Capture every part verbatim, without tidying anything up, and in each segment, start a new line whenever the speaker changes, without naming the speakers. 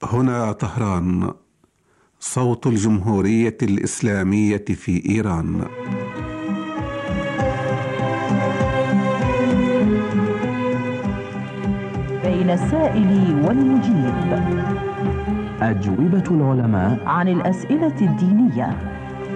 هنا طهران، صوت الجمهورية الإسلامية في إيران.
بين السائل والمجيب،
أجوبة العلماء
عن الأسئلة الدينية.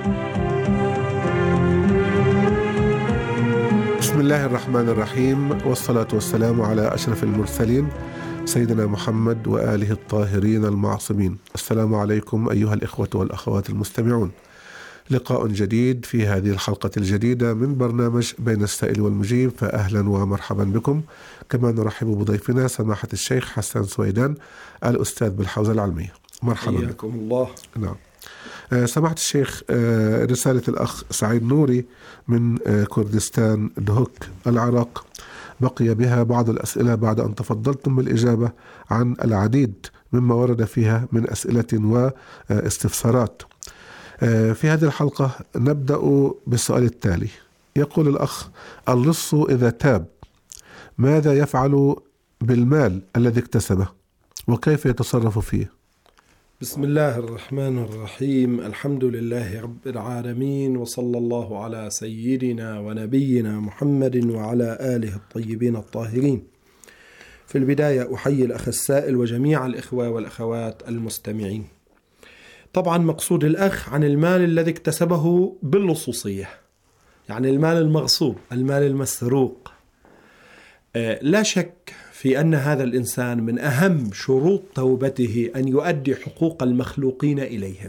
بسم الله الرحمن الرحيم، والصلاة والسلام على أشرف المرسلين سيدنا محمد وآله الطاهرين المعصومين. السلام عليكم أيها الإخوة والأخوات المستمعون، لقاء جديد في هذه الحلقة الجديدة من برنامج بين السائل والمجيب، فأهلا ومرحبا بكم. كما نرحب بضيفنا سماحة الشيخ حسان سويدان الأستاذ بالحوزة العلمية. مرحبا
بكم الله.
نعم. آه سماحة الشيخ، آه رسالة الأخ سعيد نوري من آه كردستان دهوك العراق بقي بها بعض الأسئلة بعد أن تفضلتم بالإجابة عن العديد مما ورد فيها من أسئلة واستفسارات. آه في هذه الحلقة نبدأ بالسؤال التالي. يقول الأخ: اللص إذا تاب ماذا يفعل بالمال الذي اكتسبه وكيف يتصرف فيه؟
بسم الله الرحمن الرحيم، الحمد لله رب العالمين، وصلى الله على سيدنا ونبينا محمد وعلى آله الطيبين الطاهرين. في البداية أحيي الأخ السائل وجميع الإخوة والأخوات المستمعين. طبعا مقصود الأخ عن المال الذي اكتسبه باللصوصية، يعني المال المغصوب، المال المسروق. آه لا شك في أن هذا الإنسان من أهم شروط توبته أن يؤدي حقوق المخلوقين إليهم،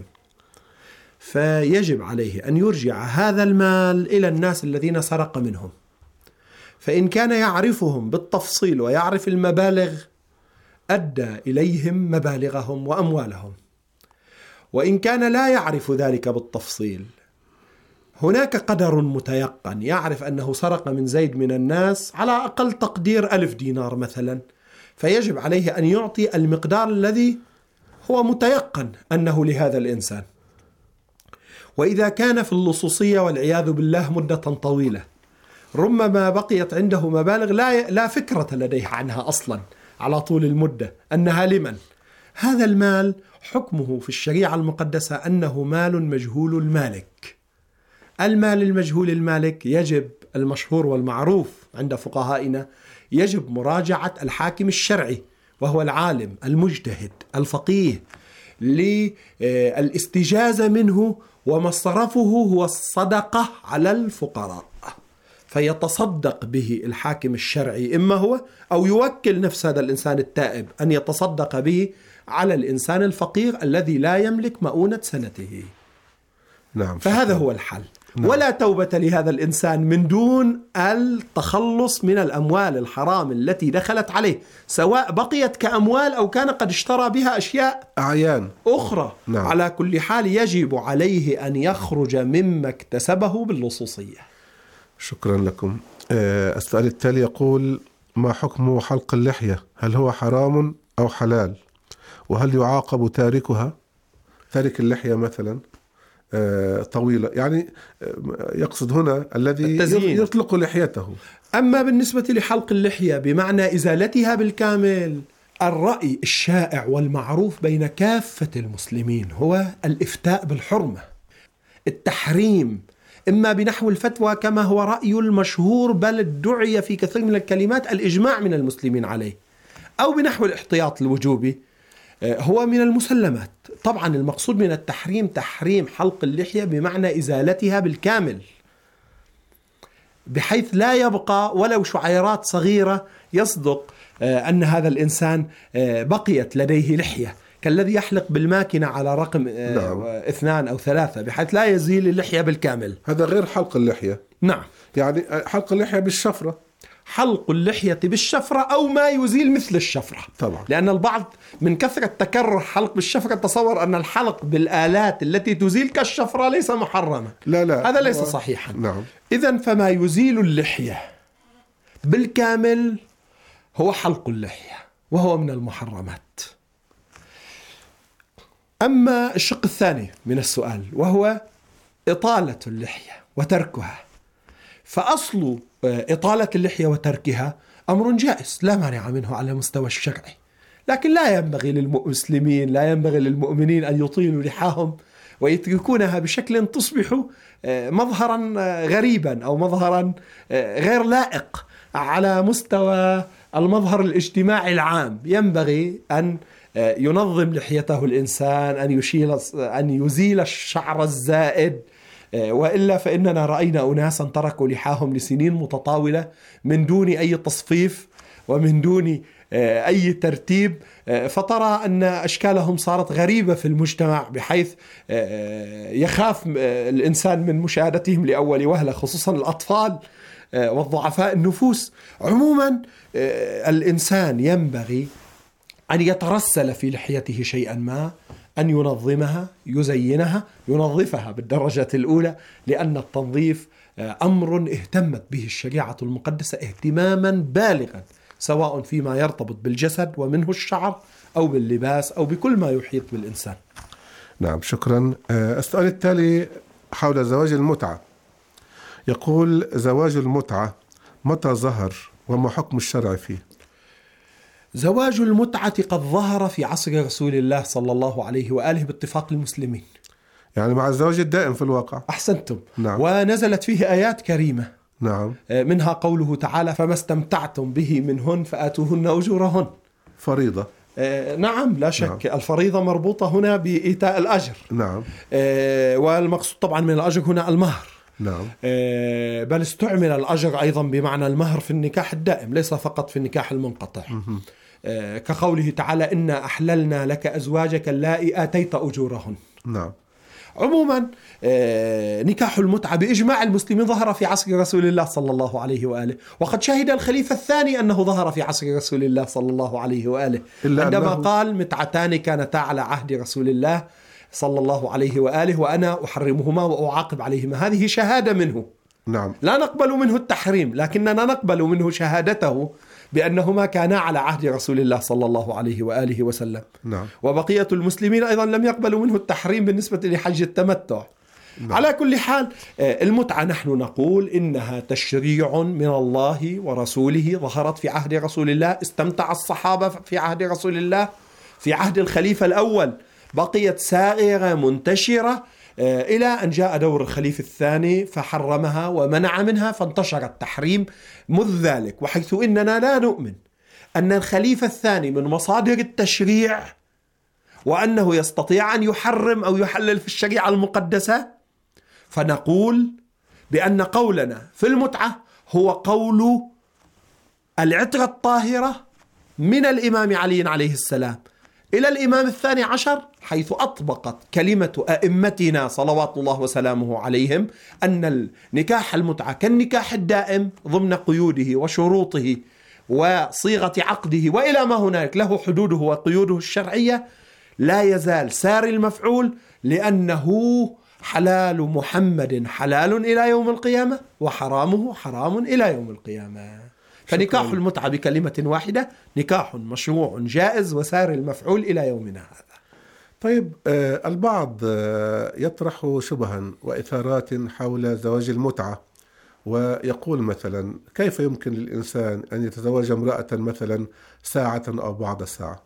فيجب عليه أن يرجع هذا المال إلى الناس الذين سرق منهم. فإن كان يعرفهم بالتفصيل ويعرف المبالغ أدى إليهم مبالغهم وأموالهم، وإن كان لا يعرف ذلك بالتفصيل هناك قدر متيقن، يعرف أنه سرق من زيد من الناس على أقل تقدير ألف دينار مثلا، فيجب عليه أن يعطي المقدار الذي هو متيقن أنه لهذا الإنسان. وإذا كان في اللصوصية والعياذ بالله مدة طويلة، ربما بقيت عنده مبالغ لا لا فكرة لديه عنها أصلا على طول المدة أنها لمن. هذا المال حكمه في الشريعة المقدسة أنه مال مجهول المالك. المال المجهول المالك يجب، المشهور والمعروف عند فقهائنا، يجب مراجعة الحاكم الشرعي وهو العالم المجتهد الفقيه للاستجازة منه، ومصرفه هو الصدقة على الفقراء، فيتصدق به الحاكم الشرعي إما هو أو يوكل نفس هذا الإنسان التائب أن يتصدق به على الإنسان الفقير الذي لا يملك مؤونة سنته.
نعم.
فهذا هو الحل.
نعم.
ولا توبة لهذا الإنسان من دون التخلص من الأموال الحرام التي دخلت عليه، سواء بقيت كأموال أو كان قد اشترى بها أشياء
أعيان
أخرى.
نعم.
على كل حال يجب عليه أن يخرج مما اكتسبه باللصوصية.
شكرا لكم. آه السؤال التالي يقول: ما حكم حلق اللحية؟ هل هو حرام أو حلال؟ وهل يعاقب تاركها، تارك اللحية مثلا آه طويلة، يعني آه يقصد هنا الذي
التزيين.
يطلق لحيته.
أما بالنسبة لحلق اللحية بمعنى إزالتها بالكامل، الرأي الشائع والمعروف بين كافة المسلمين هو الإفتاء بالحرمة، التحريم، إما بنحو الفتوى كما هو رأي المشهور، بل ادعي في كثير من الكلمات الإجماع من المسلمين عليه، أو بنحو الاحتياط الوجوبي، هو من المسلمات. طبعا المقصود من التحريم تحريم حلق اللحية بمعنى إزالتها بالكامل، بحيث لا يبقى ولو شعيرات صغيرة يصدق أن هذا الإنسان بقيت لديه لحية، كالذي يحلق بالماكينة على رقم نعم. اثنان أو ثلاثة، بحيث لا يزيل اللحية بالكامل.
هذا غير حلق اللحية.
نعم.
يعني حلق اللحية بالشفرة،
حلق اللحية بالشفرة أو ما يزيل مثل الشفرة
طبعا.
لأن البعض من كثرة تكرر حلق بالشفرة تصور أن الحلق بالآلات التي تزيل كالشفرة ليس محرما.
لا لا،
هذا ليس صحيحا.
نعم.
إذن فما يزيل اللحية بالكامل هو حلق اللحية، وهو من المحرمات. أما الشق الثاني من السؤال وهو إطالة اللحية وتركها، فأصل إطالة اللحية وتركها أمر جائز لا مانع منه على المستوى الشرعي، لكن لا ينبغي للمسلمين لا ينبغي للمؤمنين أن يطيلوا لحاهم ويتركونها بشكل تصبح مظهرا غريبا أو مظهرا غير لائق على مستوى المظهر الاجتماعي العام. ينبغي أن ينظم لحيته الإنسان، أن يشيل أن يزيل الشعر الزائد، وإلا فإننا رأينا أناسا تركوا لحاهم لسنين متطاولة من دون أي تصفيف ومن دون أي ترتيب، فترى أن أشكالهم صارت غريبة في المجتمع بحيث يخاف الإنسان من مشاهدتهم لأول وهلة، خصوصا الأطفال والضعفاء النفوس. عموما الإنسان ينبغي أن يترسل في لحيته شيئا ما، أن ينظمها، يزينها، ينظفها بالدرجة الأولى، لأن التنظيف أمر اهتمت به الشريعة المقدسة اهتماما بالغا، سواء فيما يرتبط بالجسد ومنه الشعر أو باللباس أو بكل ما يحيط بالإنسان.
نعم، شكرا. السؤال التالي حول زواج المتعة. يقول: زواج المتعة متى ظهر وما حكم الشرع فيه؟
زواج المتعة قد ظهر في عصر رسول الله صلى الله عليه وآله باتفاق المسلمين،
يعني مع الزواج الدائم في الواقع.
أحسنتم.
نعم.
ونزلت فيه آيات كريمة،
نعم،
منها قوله تعالى: فما استمتعتم به منهن فآتوهن أجورهن.
فريضة.
آه نعم، لا شك. نعم. الفريضة مربوطة هنا بإيتاء الأجر.
نعم.
آه والمقصود طبعا من الأجر هنا المهر.
نعم.
آه بل استعمل الأجر أيضا بمعنى المهر في النكاح الدائم، ليس فقط في النكاح المنقطع. آه كقوله تعالى: إنا أحللنا لك أزواجك اللائي آتيت أجورهن.
نعم.
عموما آه نكاح المتعة بإجماع المسلمين ظهر في عصر رسول الله صلى الله عليه وآله، وقد شهد الخليفة الثاني أنه ظهر في عصر رسول الله صلى الله عليه وآله عندما أنه... قال: متعتان كانتا على عهد رسول الله صلى الله عليه وآله وأنا أحرمهما وأعاقب عليهما. هذه شهادة منه.
نعم.
لا نقبل منه التحريم، لكننا نقبل منه شهادته بأنهما كانا على عهد رسول الله صلى الله عليه وآله وسلم.
نعم.
وبقية المسلمين أيضا لم يقبلوا منه التحريم بالنسبة لحج التمتع. نعم. على كل حال، المتعة نحن نقول إنها تشريع من الله ورسوله، ظهرت في عهد رسول الله، استمتع الصحابة في عهد رسول الله، في عهد الخليفة الأول بقيت سائرة منتشرة إلى أن جاء دور الخليفة الثاني فحرمها ومنع منها، فانتشر التحريم منذ ذلك. وحيث إننا لا نؤمن أن الخليفة الثاني من مصادر التشريع وأنه يستطيع أن يحرم أو يحلل في الشريعة المقدسة، فنقول بأن قولنا في المتعة هو قول العترة الطاهرة من الإمام علي عليه السلام إلى الإمام الثاني عشر، حيث أطبقت كلمة أئمتنا صلوات الله وسلامه عليهم أن النكاح المتعة كالنكاح الدائم ضمن قيوده وشروطه وصيغة عقده وإلى ما هنالك، له حدوده وقيوده الشرعية، لا يزال ساري المفعول، لأنه حلال محمد حلال إلى يوم القيامة وحرامه حرام إلى يوم القيامة. فنكاح المتعة بكلمة واحدة نكاح مشروع جائز وسار المفعول إلى يومنا هذا.
طيب، آه البعض آه يطرح شبها وإثارات حول زواج المتعة، ويقول مثلا: كيف يمكن للإنسان أن يتزوج امرأة مثلا ساعة أو بعض ساعة؟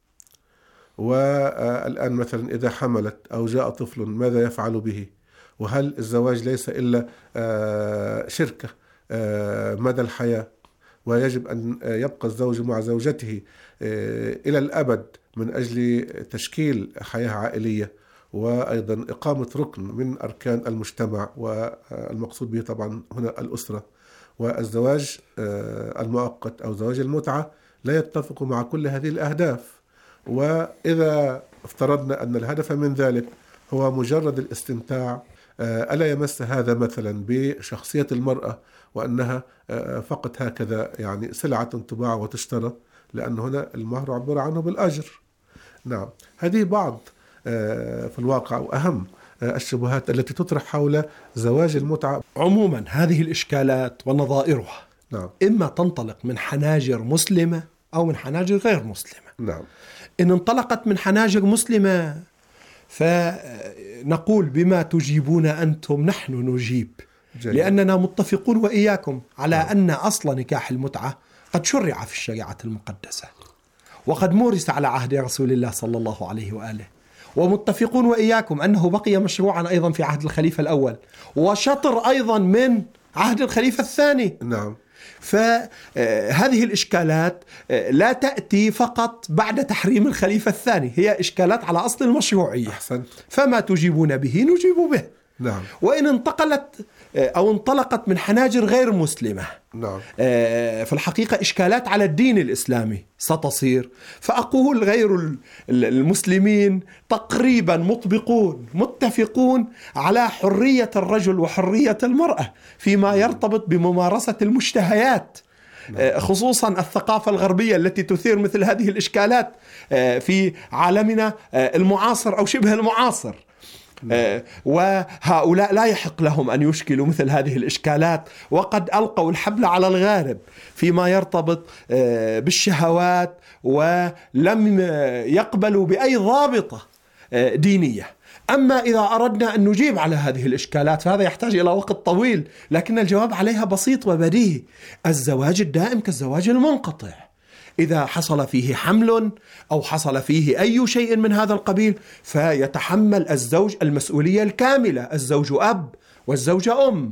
والآن مثلا إذا حملت أو جاء طفل ماذا يفعل به؟ وهل الزواج ليس إلا آه شركة آه مدى الحياة، ويجب أن يبقى الزوج مع زوجته إلى الأبد من أجل تشكيل حياة عائلية وأيضا إقامة ركن من أركان المجتمع، والمقصود به طبعا هنا الأسرة. والزواج المؤقت أو زواج المتعة لا يتفق مع كل هذه الأهداف. وإذا افترضنا أن الهدف من ذلك هو مجرد الاستمتاع، ألا يمس هذا مثلا بشخصية المرأة وأنها فقط هكذا يعني سلعة تباع وتشترى، لأن هنا المهر عبر عنه بالأجر. نعم، هذه بعض في الواقع وأهم الشبهات التي تطرح حول زواج المتعة.
عموما هذه الإشكالات ونظائرها
نعم.
إما تنطلق من حناجر مسلمة أو من حناجر غير مسلمة.
نعم.
إن انطلقت من حناجر مسلمة فنقول: بما تجيبون أنتم نحن نجيب. جيد. لأننا متفقون وإياكم على نعم. أن أصل نكاح المتعة قد شرع في الشريعة المقدسة، وقد مورس على عهد رسول الله صلى الله عليه وآله، ومتفقون وإياكم أنه بقي مشروعا أيضا في عهد الخليفة الأول، وشطر أيضا من عهد الخليفة الثاني.
نعم.
فهذه الإشكالات لا تأتي فقط بعد تحريم الخليفة الثاني، هي إشكالات على أصل المشروعية.
أحسن.
فما تجيبون به نجيب به.
نعم.
وإن انتقلت أو انطلقت من حناجر غير مسلمة،
نعم،
في الحقيقة إشكالات على الدين الإسلامي ستصير، فأقول غير المسلمين تقريبا مطبقون متفقون على حرية الرجل وحرية المرأة فيما يرتبط بممارسة المشتهيات، خصوصا الثقافة الغربية التي تثير مثل هذه الإشكالات في عالمنا المعاصر أو شبه المعاصر. آه وهؤلاء لا يحق لهم أن يشكلوا مثل هذه الإشكالات، وقد ألقوا الحبل على الغارب فيما يرتبط آه بالشهوات، ولم يقبلوا بأي ضابطة آه دينية. أما إذا أردنا أن نجيب على هذه الإشكالات فهذا يحتاج إلى وقت طويل، لكن الجواب عليها بسيط وبديهي: الزواج الدائم كالزواج المنقطع، إذا حصل فيه حمل أو حصل فيه أي شيء من هذا القبيل فيتحمل الزوج المسؤولية الكاملة، الزوج أب والزوجة أم.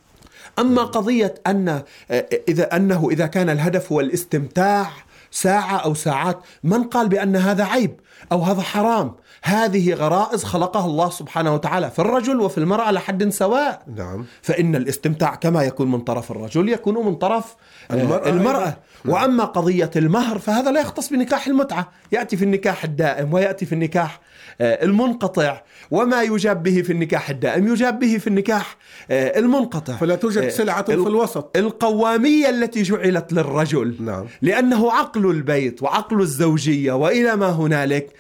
أما قضية أن إذا أنه إذا كان الهدف هو الاستمتاع ساعة أو ساعات، من قال بأن هذا عيب أو هذا حرام؟ هذه غرائز خلقها الله سبحانه وتعالى في الرجل وفي المرأة على حد سواء.
نعم.
فإن الاستمتاع كما يكون من طرف الرجل يكون من طرف المرأة, المرأة. وأما قضية المهر فهذا لا يختص بنكاح المتعة، يأتي في النكاح الدائم ويأتي في النكاح المنقطع، وما يجاب به في النكاح الدائم يجاب به في النكاح المنقطع.
فلا توجد سلعة في الوسط.
القوامية التي جعلت للرجل،
نعم،
لأنه عقل البيت وعقل الزوجية وإلى ما هنالك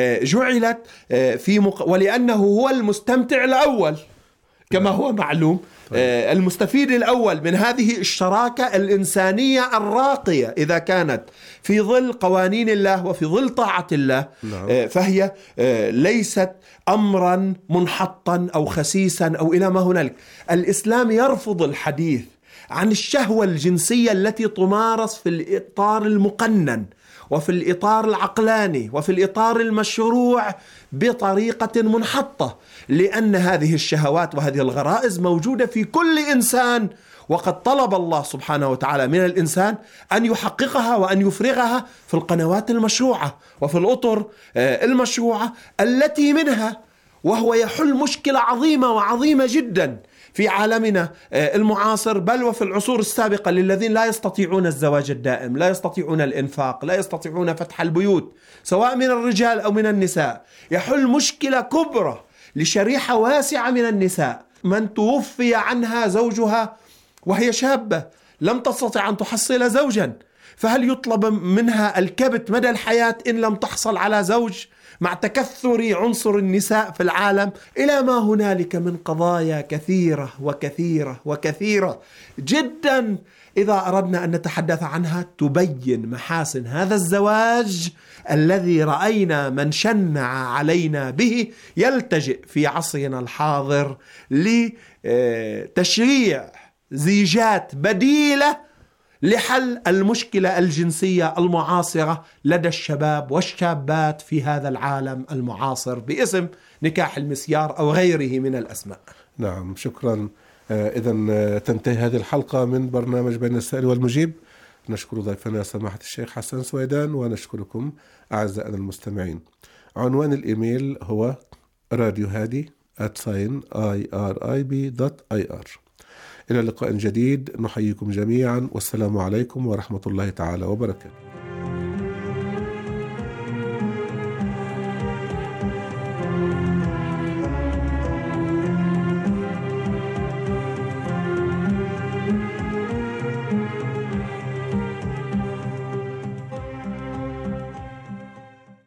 جعلت في مق... ولأنه هو المستمتع الأول كما هو معلوم، المستفيد الأول من هذه الشراكة الإنسانية الراقية إذا كانت في ظل قوانين الله وفي ظل طاعة الله، فهي ليست أمرا منحطا أو خسيسا أو إلى ما هنالك. الإسلام يرفض الحديث عن الشهوة الجنسية التي تمارس في الإطار المقنن وفي الإطار العقلاني وفي الإطار المشروع بطريقة منحطة، لأن هذه الشهوات وهذه الغرائز موجودة في كل إنسان، وقد طلب الله سبحانه وتعالى من الإنسان أن يحققها وأن يفرغها في القنوات المشروعة وفي الأطر المشروعة التي منها، وهو يحل مشكلة عظيمة وعظيمة جدا في عالمنا المعاصر، بل وفي العصور السابقة، للذين لا يستطيعون الزواج الدائم، لا يستطيعون الإنفاق، لا يستطيعون فتح البيوت سواء من الرجال أو من النساء. يحل مشكلة كبرى لشريحة واسعة من النساء، من توفي عنها زوجها وهي شابة لم تستطع أن تحصل زوجا، فهل يطلب منها الكبت مدى الحياة إن لم تحصل على زوج، مع تكثر عنصر النساء في العالم؟ إلى ما هنالك من قضايا كثيرة وكثيرة وكثيرة جدا إذا أردنا أن نتحدث عنها تبين محاسن هذا الزواج الذي رأينا من شنع علينا به يلتجئ في عصرنا الحاضر لتشريع زيجات بديلة لحل المشكلة الجنسية المعاصرة لدى الشباب والشابات في هذا العالم المعاصر باسم نكاح المسيار أو غيره من الأسماء.
نعم، شكرا. إذن تنتهي هذه الحلقة من برنامج بين السائل والمجيب. نشكر ضيفنا سماحة الشيخ حسن سويدان، ونشكركم أعزائنا المستمعين. عنوان الإيميل هو راديو هادي آت ساين آي آر آي بي دوت آي آر. إلى لقاء جديد، نحييكم جميعا، والسلام عليكم ورحمة الله تعالى وبركاته.